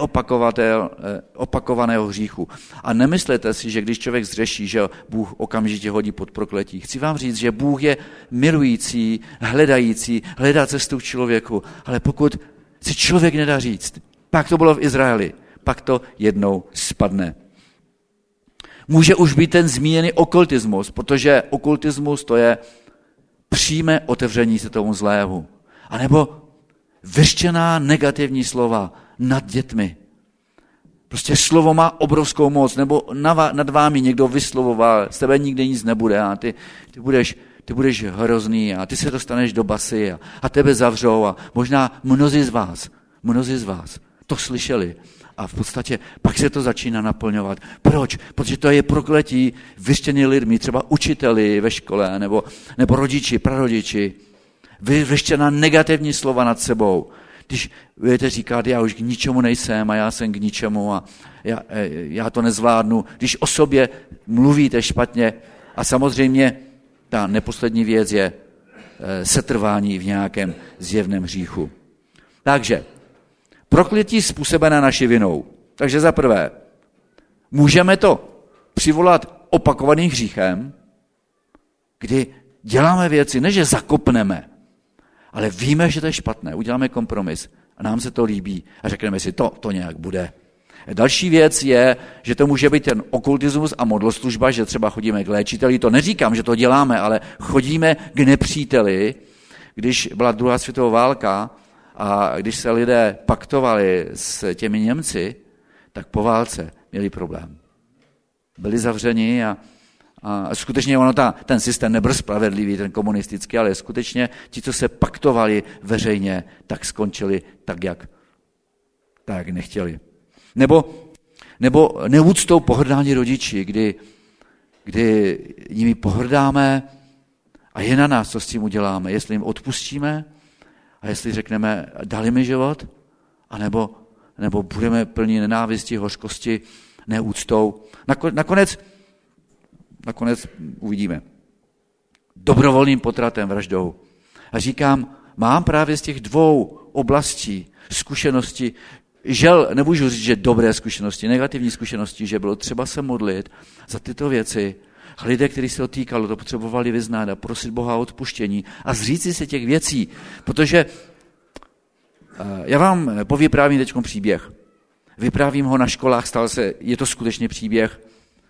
neopakovaného hříchu. A nemyslete si, že když člověk zřeší, že Bůh okamžitě hodí pod prokletí. Chci vám říct, že Bůh je milující, hledající, hledá cestu k člověku. Ale pokud si člověk nedá říct, pak to bylo v Izraeli, pak to jednou spadne. Může už být ten zmíněný okultismus, protože okultismus to je přímé otevření se tomu zlému. A nebo vyřčená negativní slova nad dětmi. Prostě slovo má obrovskou moc, nebo nad vámi někdo vyslovoval, z tebe nikdy nic nebude a ty, ty, budeš, ty budeš hrozný a ty se dostaneš do basy a, a tebe zavřou a možná mnozí z vás, mnozí z vás to slyšeli. A v podstatě pak se to začíná naplňovat. Proč? Protože to je prokletí vyřčený lidmi, třeba učiteli ve škole, nebo, nebo rodiči, prarodiči. Vyřčená negativní slova nad sebou. Když budete říkat, já už k ničemu nejsem a já jsem k ničemu a já, já to nezvládnu. Když o sobě mluvíte špatně a samozřejmě ta neposlední věc je setrvání v nějakém zjevném hříchu. Takže prokletí způsobené naší vinou. Takže za prvé, můžeme to přivolat opakovaným hříchem, kdy děláme věci, ne že zakopneme, ale víme, že to je špatné, uděláme kompromis a nám se to líbí a řekneme si, to, to nějak bude. Další věc je, že to může být ten okultismus a modloslužba, že třeba chodíme k léčiteli, to neříkám, že to děláme, ale chodíme k nepříteli, když byla druhá světová válka a když se lidé paktovali s těmi Němci, tak po válce měli problém. Byli zavřeni a A skutečně ono ta, ten systém nebyl spravedlivý, ten komunistický, ale skutečně ti, co se paktovali veřejně, tak skončili tak, jak, tak, jak nechtěli. Nebo, nebo neúctou pohrdání rodiči, kdy, kdy nimi pohrdáme a je na nás, co s tím uděláme. Jestli jim odpustíme a jestli řekneme, dali mi život, anebo, nebo budeme plní nenávisti, hořkosti, neúctou. Nakonec Nakonec uvidíme. Dobrovolným potratem, vraždou. A říkám, mám právě z těch dvou oblastí zkušenosti, žel, nemůžu říct, že dobré zkušenosti, negativní zkušenosti, že bylo třeba se modlit za tyto věci. A lidé, kteří se to týkalo, to potřebovali vyznat a prosit Boha o odpuštění a zříci se těch věcí. Protože já vám povyprávím teď příběh. Vyprávím ho na školách, stal se, je to skutečně příběh.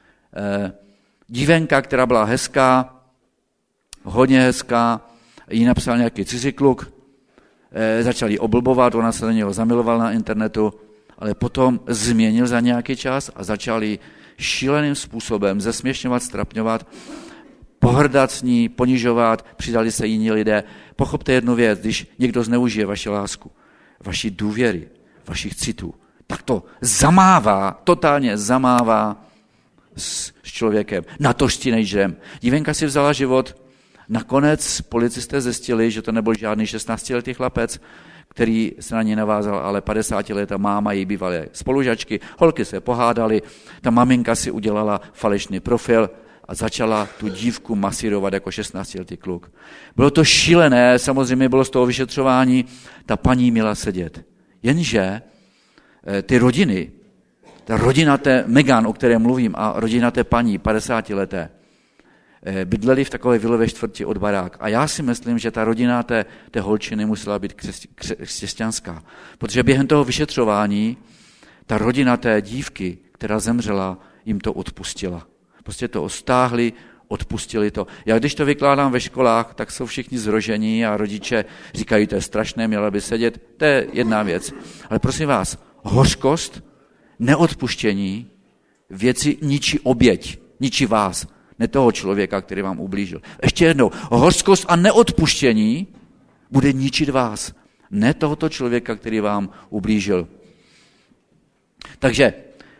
Dívenka, která byla hezká, hodně hezká, jí napsal nějaký cizí kluk, e, začal jí oblbovat, ona se do něho zamilovala na internetu, ale potom změnil za nějaký čas a začal jí šíleným způsobem zesměšňovat, strapňovat, pohrdat s ní, ponižovat, přidali se jiní lidé. Pochopte jednu věc, když někdo zneužije vaši lásku, vaši důvěry, vašich citů, tak to zamává, totálně zamává s člověkem. Na to šti nejdžem. Dívenka si vzala život. Nakonec policisté zjistili, že to nebyl žádný šestnáctiletý chlapec, který se na ní navázal, ale padesátiletá máma, její bývalé spolužačky. Holky se pohádali, ta maminka si udělala falešný profil a začala tu dívku masírovat jako šestnáctiletý kluk. Bylo to šílené, samozřejmě bylo z toho vyšetřování, ta paní měla sedět. Jenže ty rodiny, ta rodina té Megan, o které mluvím, a rodina té paní, padesátileté, bydleli v takové vilové čtvrti od barák. A já si myslím, že ta rodina té, té holčiny musela být křesťanská. Protože během toho vyšetřování ta rodina té dívky, která zemřela, jim to odpustila. Prostě to ostáhli, odpustili to. Já když to vykládám ve školách, tak jsou všichni zrožení a rodiče říkají, to je strašné, měla by sedět. To je jedna věc. Ale prosím vás, hořkost, neodpuštění, věci ničí oběť, ničí vás, ne toho člověka, který vám ublížil. Ještě jednou, hořkost a neodpuštění bude ničit vás, ne tohoto člověka, který vám ublížil. Takže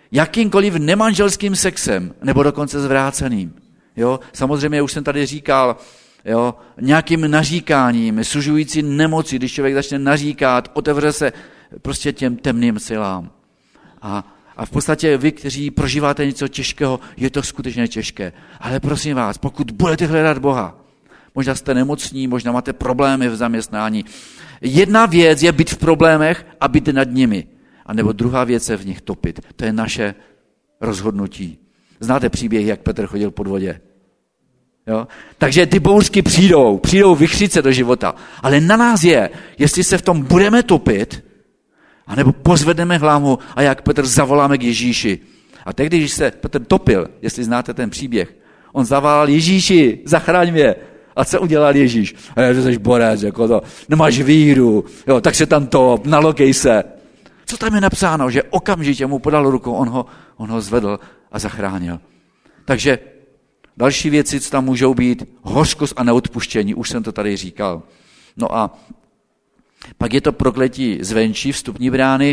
jakýmkoliv nemanželským sexem, nebo dokonce zvráceným. Jo? Samozřejmě už jsem tady říkal, jo? Nějakým naříkáním, sužující nemoci, když člověk začne naříkat, otevře se prostě těm temným silám. A, a v podstatě vy, kteří prožíváte něco těžkého, je to skutečně těžké. Ale prosím vás, pokud budete hledat Boha, možná jste nemocní, možná máte problémy v zaměstnání. Jedna věc je být v problémech a být nad nimi. A nebo druhá věc je v nich topit. To je naše rozhodnutí. Znáte příběh, jak Petr chodil pod vodě? Jo? Takže ty bouřky přijdou, přijdou vychřice do života. Ale na nás je, jestli se v tom budeme topit, anebo pozvedneme hlavu a jak Petr zavoláme k Ježíši. A teď, když se Petr topil, jestli znáte ten příběh, on zavolal Ježíši, zachraň mě. A co udělal Ježíš? A já, že jsi borec, jako to, nemáš víru, jo, tak se tam top, nalokej se. Co tam je napsáno? Že okamžitě mu podal ruku, on ho, on ho zvedl a zachránil. Takže další věci, co tam můžou být, hořkost a neodpuštění, už jsem to tady říkal. No a pak je to prokletí zvenčí, vstupní brány.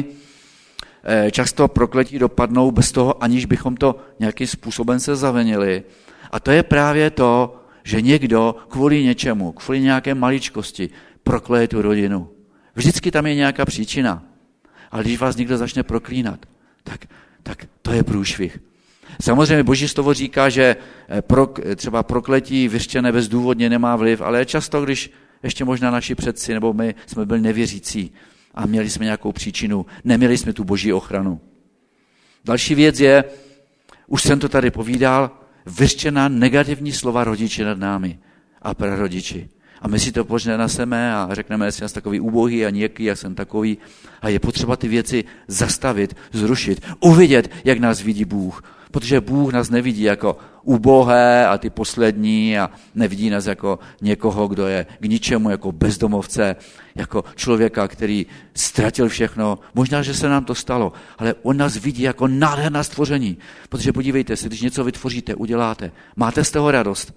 Často prokletí dopadnou bez toho, aniž bychom to nějakým způsobem se zavinili. A to je právě to, že někdo kvůli něčemu, kvůli nějaké maličkosti prokleje tu rodinu. Vždycky tam je nějaká příčina. Ale když vás někdo začne proklínat, tak, tak to je průšvih. Samozřejmě Boží slovo říká, že prok, třeba prokletí vyřčené bezdůvodně nemá vliv, ale často, když ještě možná naši předci nebo my jsme byli nevěřící a měli jsme nějakou příčinu, neměli jsme tu Boží ochranu. Další věc je, už jsem to tady povídal, vyřčená negativní slova rodiči nad námi a prarodiči. A my si to pořád naseme a řekneme, že jsem takový ubohý a něký, já jsem takový. A je potřeba ty věci zastavit, zrušit, uvidět, jak nás vidí Bůh. Protože Bůh nás nevidí jako ubohé a ty poslední a nevidí nás jako někoho, kdo je k ničemu, jako bezdomovce, jako člověka, který ztratil všechno. Možná, že se nám to stalo, ale on nás vidí jako nádherná stvoření. Protože podívejte se, když něco vytvoříte, uděláte, máte z toho radost.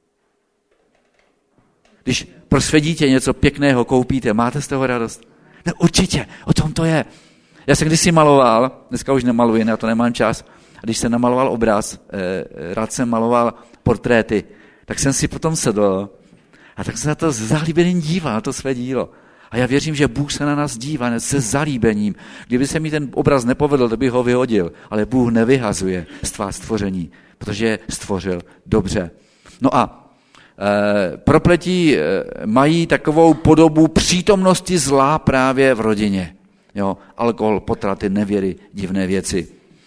Když pro své dítě něco pěkného koupíte, máte z toho radost? No určitě, o tom to je. Já jsem kdysi maloval, dneska už nemaluji, na to nemám čas, a když jsem namaloval obraz, eh, rád jsem maloval portréty, tak jsem si potom sedl a tak se na to s zalíbením díval, na to své dílo. A já věřím, že Bůh se na nás dívá se zalíbením. Kdyby se mi ten obraz nepovedl, to bych ho vyhodil, ale Bůh nevyhazuje z tvá stvoření, protože je stvořil dobře. No a E, prokletí e, mají takovou podobu přítomnosti zla právě v rodině. Jo, alkohol, potraty, nevěry, divné věci.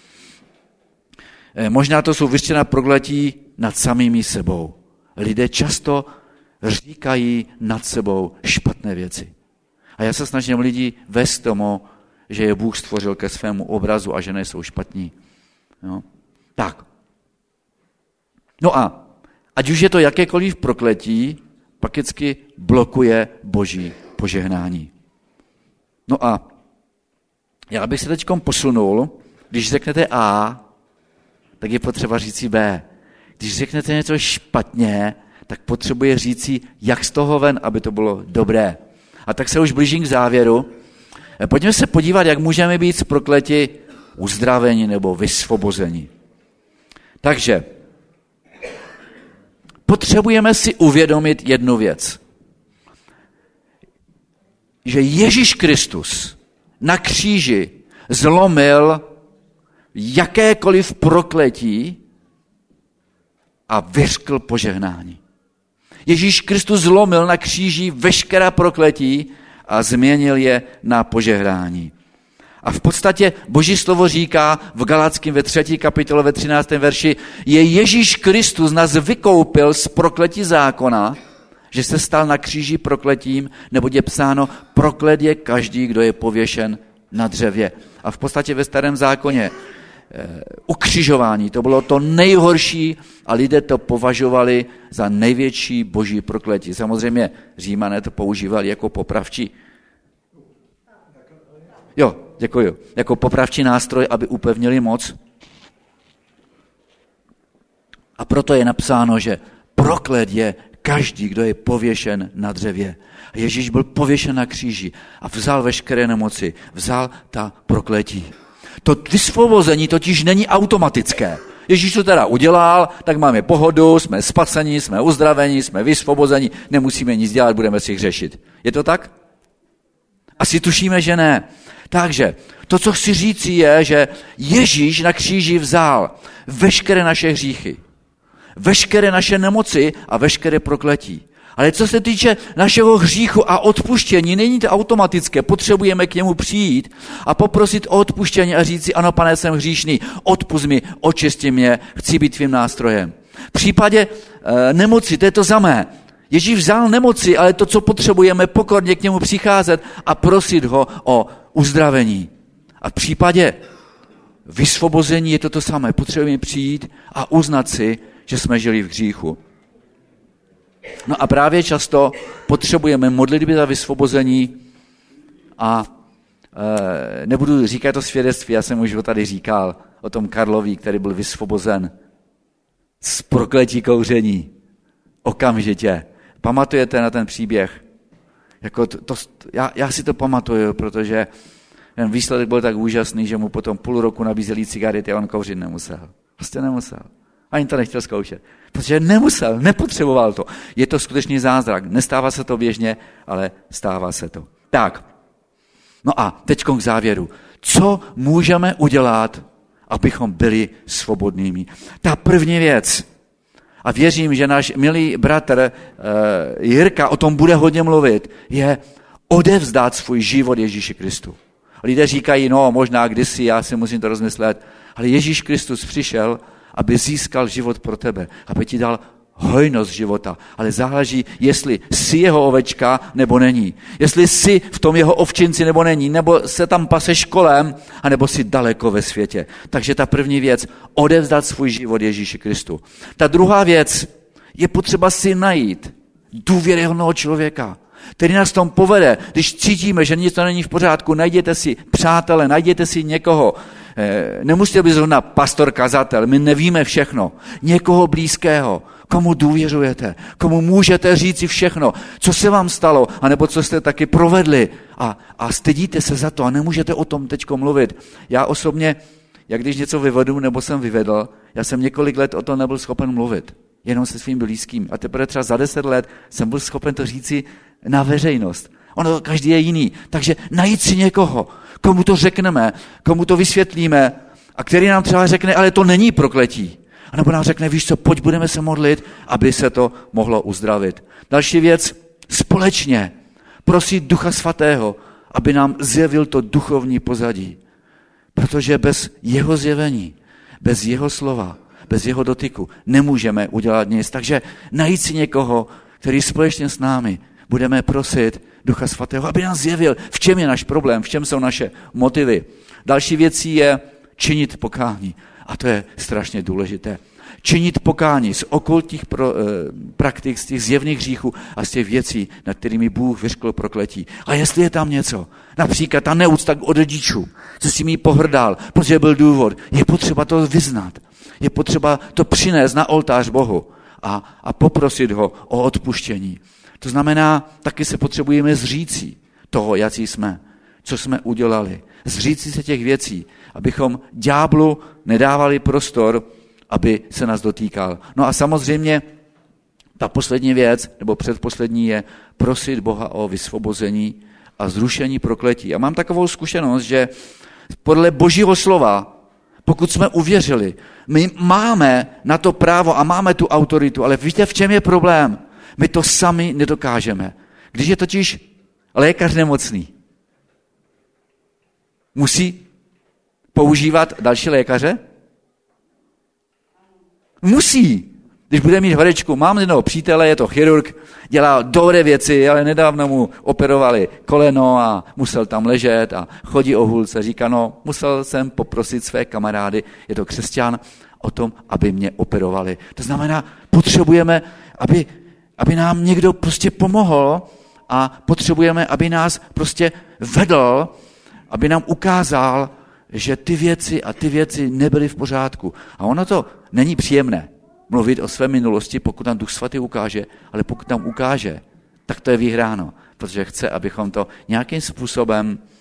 E, možná to jsou vyřčená prokletí nad samými sebou. Lidé často říkají nad sebou špatné věci. A já se snažím lidi vést tomu, že je Bůh stvořil ke svému obrazu a že nejsou špatní. Jo. Tak. No a ať už je to jakékoliv prokletí, pak vždycky blokuje Boží požehnání. No a já bych se teď posunul, když řeknete A, tak je potřeba říci B. Když řeknete něco špatně, tak potřebuje říci, jak z toho ven, aby to bylo dobré. A tak se už blížím k závěru. Pojďme se podívat, jak můžeme být z prokletí uzdraveni nebo vysvobozeni. Takže potřebujeme si uvědomit jednu věc. Že Ježíš Kristus na kříži zlomil jakékoliv prokletí a vyřkl požehnání. Ježíš Kristus zlomil na kříži veškerá prokletí a změnil je na požehnání. A v podstatě Boží slovo říká v Galackým ve třetí kapitole ve třináctém verši, je Ježíš Kristus nás vykoupil z prokletí zákona, že se stal na kříži prokletím, nebo je psáno, proklet je každý, kdo je pověšen na dřevě. A v podstatě ve starém zákoně e, ukřižování, to bylo to nejhorší a lidé to považovali za největší boží prokletí. Samozřejmě Římané to používali jako popravčí. Jo, děkuji. Jako popravčí nástroj, aby upevnili moc. A proto je napsáno, že proklet je každý, kdo je pověšen na dřevě. A Ježíš byl pověšen na kříži a vzal veškeré nemoci, vzal ta prokletí. To vysvobození totiž není automatické. Ježíš to teda udělal, tak máme pohodu, jsme spaseni, jsme uzdraveni, jsme vysvobozeni, nemusíme nic dělat, budeme si hřešit. Je to tak? Asi tušíme, že ne. Takže to, co chci říci, je, že Ježíš na kříži vzal veškeré naše hříchy, veškeré naše nemoci a veškeré prokletí. Ale co se týče našeho hříchu a odpuštění, není to automatické. Potřebujeme k němu přijít a poprosit o odpuštění a říct si, ano, Pane, jsem hříšný, odpusť mi, očisti mě, chci být tvým nástrojem. V případě e, nemoci, to je to samé. Ježíš vzal nemoci, ale to, co potřebujeme, pokorně k němu přicházet a prosit ho o uzdravení. A v případě vysvobození je to to samé. Potřebujeme přijít a uznat si, že jsme žili v hříchu. No a právě často potřebujeme modlitby za vysvobození a e, nebudu říkat to svědectví, já jsem už ho tady říkal o tom Karlovi, který byl vysvobozen z prokletí kouření. Okamžitě. Pamatujete na ten příběh? Jako to, to, já, já si to pamatuju, protože ten výsledek byl tak úžasný, že mu potom půl roku nabízeli cigarety a on kouřit nemusel. Prostě nemusel. Ani to nechtěl zkoušet. Protože nemusel, nepotřeboval to. Je to skutečný zázrak. Nestává se to běžně, ale stává se to. Tak. No a teď k závěru. Co můžeme udělat, abychom byli svobodnými? Ta první věc, a věřím, že náš milý bratr uh, Jirka o tom bude hodně mluvit, je odevzdat svůj život Ježíši Kristu. Lidé říkají, no možná kdysi, já si musím to rozmyslet, ale Ježíš Kristus přišel, aby získal život pro tebe, aby ti dal hojnost života. Ale záleží, jestli jsi jeho ovečka, nebo není. Jestli jsi v tom jeho ovčinci, nebo není. Nebo se tam paseš kolem, anebo jsi daleko ve světě. Takže ta první věc, odevzdat svůj život Ježíši Kristu. Ta druhá věc, je potřeba si najít důvěryhodného člověka, který nás tom povede. Když cítíme, že něco není v pořádku, najděte si přátele, najděte si někoho. Nemusíte být zrovna pastor, kazatel, my nevíme všechno. Někoho blízkého, komu důvěřujete, komu můžete říci všechno, co se vám stalo, anebo co jste taky provedli a, a stydíte se za to a nemůžete o tom teďko mluvit. Já osobně, jak když něco vyvedu nebo jsem vyvedl, já jsem několik let o tom nebyl schopen mluvit, jenom se svým blízkým. A teprve třeba za deset let jsem byl schopen to říci na veřejnost. Ono každý je jiný. Takže najít si někoho, komu to řekneme, komu to vysvětlíme a který nám třeba řekne, ale to není prokletí. A nebo nám řekne, víš co, pojď, budeme se modlit, aby se to mohlo uzdravit. Další věc, společně prosit Ducha Svatého, aby nám zjevil to duchovní pozadí. Protože bez jeho zjevení, bez jeho slova, bez jeho dotyku nemůžeme udělat nic. Takže najít si někoho, který společně s námi budeme prosit Ducha Svatého, aby nás zjevil, v čem je náš problém, v čem jsou naše motivy. Další věcí je činit pokání. A to je strašně důležité. Činit pokání z okultních pro, eh, praktik, z těch zjevných hříchů a z těch věcí, nad kterými Bůh vyřkl prokletí. A jestli je tam něco, například ta neúcta od rodičů, co si mi pohrdal, protože byl důvod, je potřeba to vyznat. Je potřeba to přinést na oltář Bohu a, a poprosit ho o odpuštění. To znamená, taky se potřebujeme zříci toho, jací jsme, co jsme udělali. Zříci se těch věcí, abychom ďáblu nedávali prostor, aby se nás dotýkal. No a samozřejmě ta poslední věc, nebo předposlední je prosit Boha o vysvobození a zrušení prokletí. A mám takovou zkušenost, že podle Božího slova, pokud jsme uvěřili, my máme na to právo a máme tu autoritu, ale víte, v čem je problém? My to sami nedokážeme. Když je totiž lékař nemocný, musí používat další lékaře? Musí. Když bude mít horečku, mám jednoho přítele, je to chirurg, dělá dobré věci, ale nedávno mu operovali koleno a musel tam ležet a chodí o hůlce. Říká, no, musel jsem poprosit své kamarády, je to křesťan, o tom, aby mě operovali. To znamená, potřebujeme, aby, aby nám někdo prostě pomohl a potřebujeme, aby nás prostě vedl, aby nám ukázal, že ty věci a ty věci nebyly v pořádku. A ono to není příjemné mluvit o své minulosti, pokud nám Duch Svatý ukáže, ale pokud nám ukáže, tak to je vyhráno, protože chce, abychom to nějakým způsobem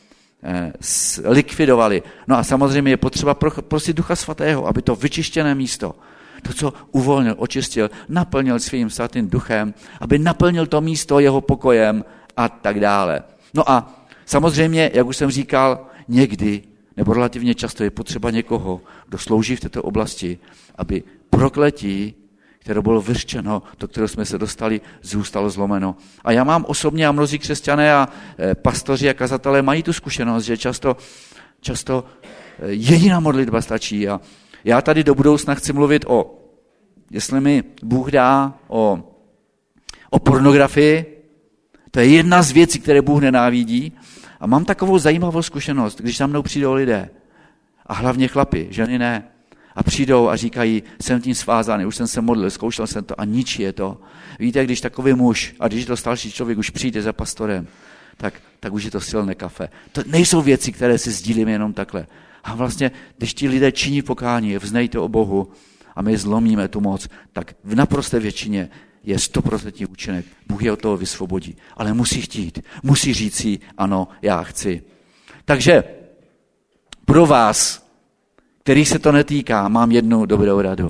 likvidovali. No a samozřejmě je potřeba prosit Ducha Svatého, aby to vyčištěné místo, to, co uvolnil, očistil, naplnil svým svatým duchem, aby naplnil to místo jeho pokojem a tak dále. No a samozřejmě, jak už jsem říkal, někdy, nebo relativně často je potřeba někoho, kdo slouží v této oblasti, aby prokletí, které bylo vyřčeno, do kterého jsme se dostali, zůstalo zlomeno. A já mám osobně a mnozí křesťané a pastoři a kazatelé mají tu zkušenost, že často, často jediná modlitba stačí. A já tady do budoucna chci mluvit o, jestli mi Bůh dá, o, o pornografii. To je jedna z věcí, které Bůh nenávidí. A mám takovou zajímavou zkušenost, když za mnou přijdou lidé, a hlavně chlapi, ženy ne, a přijdou a říkají, jsem tím svázaný, už jsem se modlil, zkoušel jsem to a ničí je to. Víte, když takový muž, a když je to starší člověk, už přijde za pastorem, tak, tak už je to silné kafe. To nejsou věci, které si sdílíme jenom takhle. A vlastně, když ti lidé činí pokání, vznejí to o Bohu a my zlomíme tu moc, tak v naprosté většině je stoprocentní účinek. Bůh je od toho vysvobodí. Ale musí chtít. Musí říct si, ano, já chci. Takže pro vás, který se to netýká, mám jednu dobrou radu.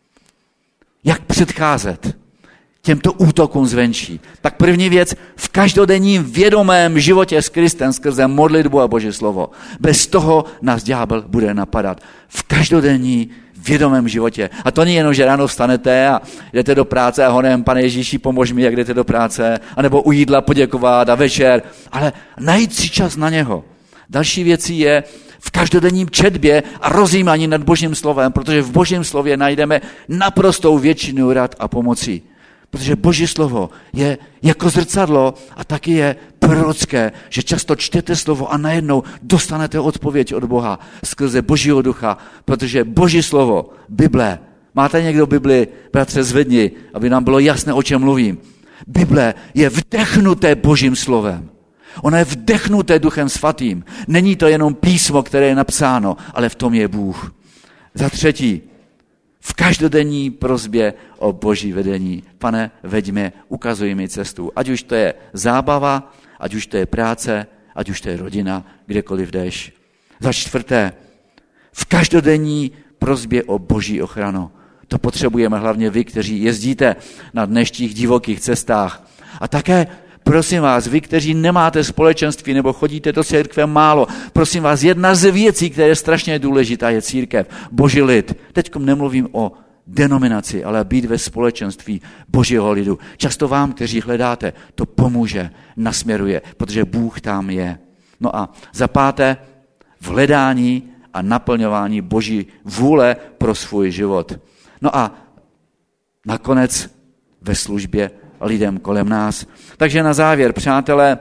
Jak předcházet těmto útokům zvenčí? Tak první věc, v každodenním vědomém životě s Kristem skrze modlitbu a Boží slovo. Bez toho nás ďábel bude napadat. V každodenní vědomém životě. A to není jenom, že ráno vstanete a jdete do práce a honem, Pane Ježíši, pomož mi, jak jdete do práce, anebo u jídla poděkovat a večer, ale najít si čas na něho. Další věcí je v každodenním četbě a rozjímání nad Božím slovem, protože v Božím slově najdeme naprostou většinu rad a pomocí. Protože Boží slovo je jako zrcadlo a taky je prorocké, že často čtete slovo a najednou dostanete odpověď od Boha skrze Božího ducha, protože Boží slovo, Bible, máte někdo Bibli, bratře, zvedni, aby nám bylo jasné, o čem mluvím. Bible je vdechnuté Božím slovem. Ono je vdechnuté Duchem Svatým. Není to jenom písmo, které je napsáno, ale v tom je Bůh. Za třetí, v každodenní prosbě o Boží vedení. Pane, veď mě, ukazuj mi cestu. Ať už to je zábava, ať už to je práce, ať už to je rodina, kdekoliv jdeš. Za čtvrté, v každodenní prosbě o Boží ochranu. To potřebujeme hlavně vy, kteří jezdíte na dnešních divokých cestách. A také prosím vás, vy, kteří nemáte společenství nebo chodíte do církve málo, prosím vás, jedna z věcí, která je strašně důležitá, je církev, Boží lid. Teď nemluvím o denominaci, ale být ve společenství Božího lidu. Často vám, kteří hledáte, to pomůže, nasměruje, protože Bůh tam je. No a za páté, v hledání a naplňování Boží vůle pro svůj život. No a nakonec ve službě lidem kolem nás. Takže na závěr, přátelé,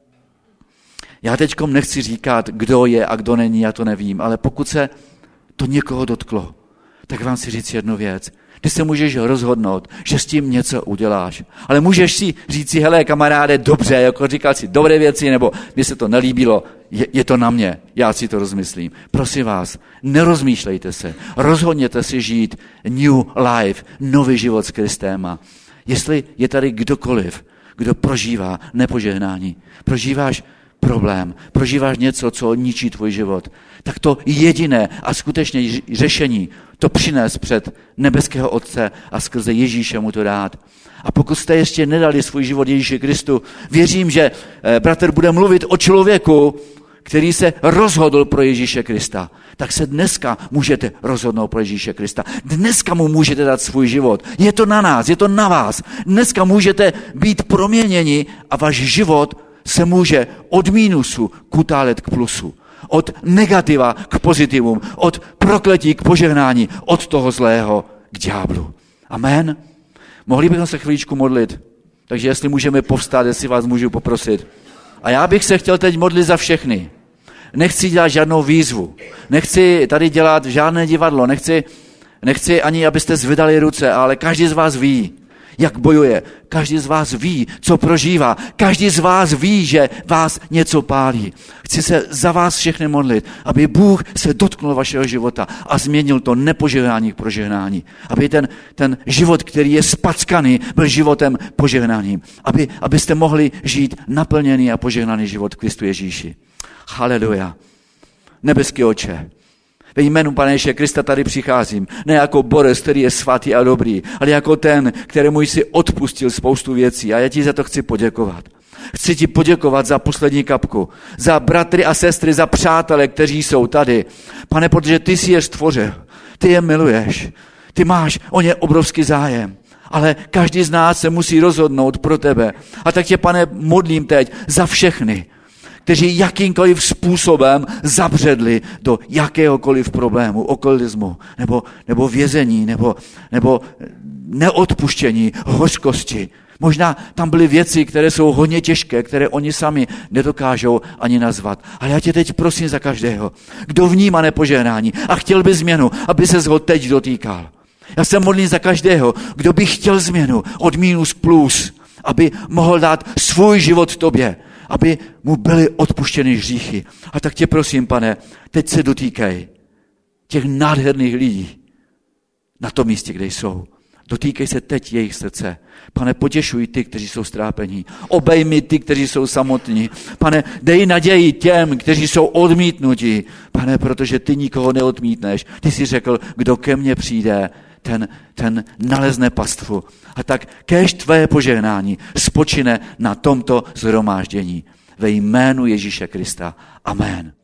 já teďkom nechci říkat, kdo je a kdo není, já to nevím, ale pokud se to někoho dotklo, tak vám si říct jednu věc. Ty se můžeš rozhodnout, že s tím něco uděláš. Ale můžeš si říct si, hele kamaráde, dobře, jako říkal si dobré věci, nebo mně se to nelíbilo, je, je to na mě, já si to rozmyslím. Prosím vás, nerozmýšlejte se, rozhodněte si žít new life, nový život s Kristem. A jestli je tady kdokoliv, kdo prožívá nepožehnání, prožíváš problém, prožíváš něco, co ničí tvůj život, tak to jediné a skutečně řešení to přines před nebeského Otce a skrze Ježíše mu to dát. A pokud jste ještě nedali svůj život Ježíši Kristu, věřím, že bratr bude mluvit o člověku, který se rozhodl pro Ježíše Krista. Tak se dneska můžete rozhodnout pro Ježíše Krista. Dneska mu můžete dát svůj život. Je to na nás, je to na vás. Dneska můžete být proměněni a váš život se může od mínusu kutálet k plusu. Od negativa k pozitivum. Od prokletí k požehnání. Od toho zlého k ďáblu. Amen. Mohli bychom se chvíličku modlit. Takže jestli můžeme povstát, jestli vás můžu poprosit. A já bych se chtěl teď modlit za všechny. Nechci dělat žádnou výzvu. Nechci tady dělat žádné divadlo. Nechci, nechci ani, abyste zvedali ruce, ale každý z vás ví, jak bojuje. Každý z vás ví, co prožívá. Každý z vás ví, že vás něco pálí. Chci se za vás všechny modlit, aby Bůh se dotknul vašeho života a změnil to nepožehnání k prožehnání. Aby ten, ten život, který je spackaný, byl životem požehnáním. Aby, abyste mohli žít naplněný a požehnaný život v Kristu Ježíši. Haleluja. Nebeský Otče, ve jménu Pane Ježíše Krista tady přicházím, ne jako borec, který je svatý a dobrý, ale jako ten, kterému jsi odpustil spoustu věcí a já ti za to chci poděkovat. Chci ti poděkovat za poslední kapku, za bratry a sestry, za přátele, kteří jsou tady. Pane, protože ty jsi je stvořil, ty je miluješ, ty máš o ně obrovský zájem. Ale každý z nás se musí rozhodnout pro tebe. A tak tě, Pane, modlím teď za všechny, kteří jakýmkoliv způsobem zabředli do jakéhokoliv problému, okultismu, nebo, nebo vězení, nebo, nebo neodpuštění, hořkosti. Možná tam byly věci, které jsou hodně těžké, které oni sami nedokážou ani nazvat. Ale já tě teď prosím za každého, kdo vnímá nepožehnání a chtěl by změnu, aby ses ho teď dotýkal. Já se modlím za každého, kdo by chtěl změnu od minus k plus, aby mohl dát svůj život tobě, aby mu byly odpuštěny hříchy. A tak tě prosím, Pane, teď se dotýkej těch nádherných lidí na tom místě, kde jsou. Dotýkej se teď jejich srdce. Pane, potěšuj ty, kteří jsou strápení. Obejmi ty, kteří jsou samotní. Pane, dej naději těm, kteří jsou odmítnutí. Pane, protože ty nikoho neodmítneš. Ty jsi řekl, kdo ke mně přijde, ten, ten nalezne pastvu. A tak kéž tvé požehnání spočine na tomto shromáždění. Ve jménu Ježíše Krista. Amen.